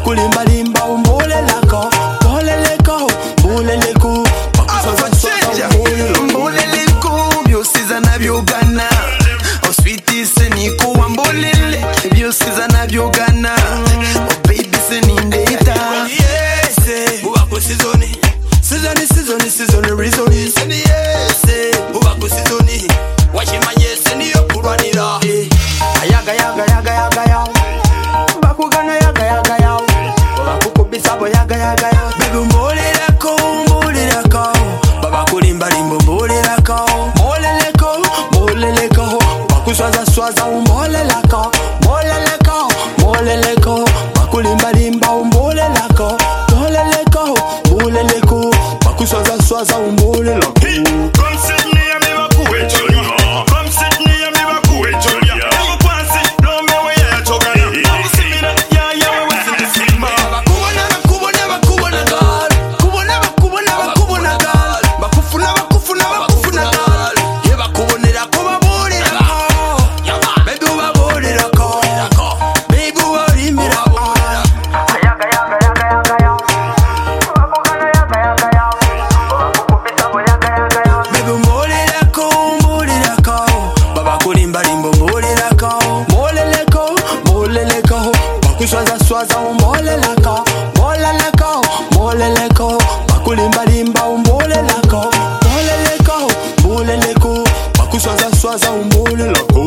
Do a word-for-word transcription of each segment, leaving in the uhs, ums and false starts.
bakulimba limba umbole lako, mbole leko, mbole leko, bakuswaza swaza umbole leko, byosiza nabyogana, oswiti se nikuwa mbolele, byosiza nabyogana, oh baby se nindeta, yes, ubako sizoni, sizoni sizoni sizoni rizoni, seni yes, ubako sizoni, washimanye seni yokurwanira, ayaga yaga yaga yaga yaga, bakugana yaga yaga yaga, bakukubisa bo yaga yaga yaga, baby umbole lako, umbole lako, baba kulimba limbo umbole lako, mbole leko, mbole leko, bakuswaza swaza umbole lako, mbole leko, mbole leko, bakulimba limba umbole lako, mbole leko, mbole leko, bakuswaza swaza umbole lako. Come sit near me, bakuwe cholia. Come sit near me, bakuwe cholia. Never pass it, no me way I choka na. Come see me na, yeah yeah we listen to Simba. Bakubona bakubona bakubona gal, kubona bakubona bakubona gal, bakufuna bakufuna bakufuna gal, ye bakubonera ko baborera ko, baby baborera ko, baby barimira ko, ayaga yaga yaga yaga yaga, bakugana yaga yaga yaga, bakukubisa bo yaga yaga yaga, baby mborera ko mborera ko, baba kulimba limbo mborera ko, mbolele ko mbolele ko, bakuswaza swaza umbolela ko, mbolele ko mbolele ko, bakulimba limba umbolela ko, mbolele ko mbolele ko, bakuswaza swaza umbolela ko.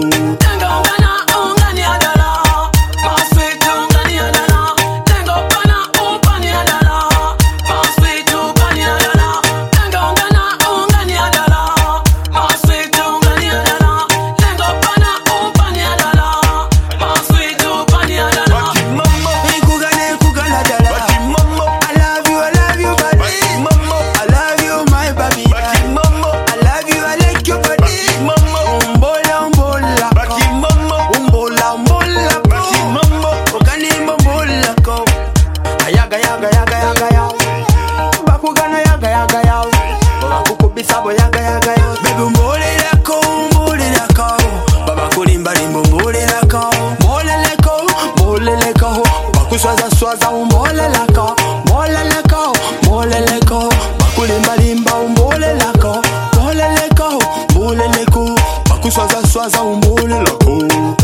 Yaga yaga yaga yaga yaga, bakugana yaga yaga yaga, bakukubisa bo yaga yaga yaga, baby mbole lako mbole lako, baba kulimba limbo mbole lako, mbole leko mbole leko, bakuswaza swaza umbole lako, mbole leko mbole leko, bakulimba limba umbole lako, mbole leko mbole leko, bakuswaza swaza umbole lako.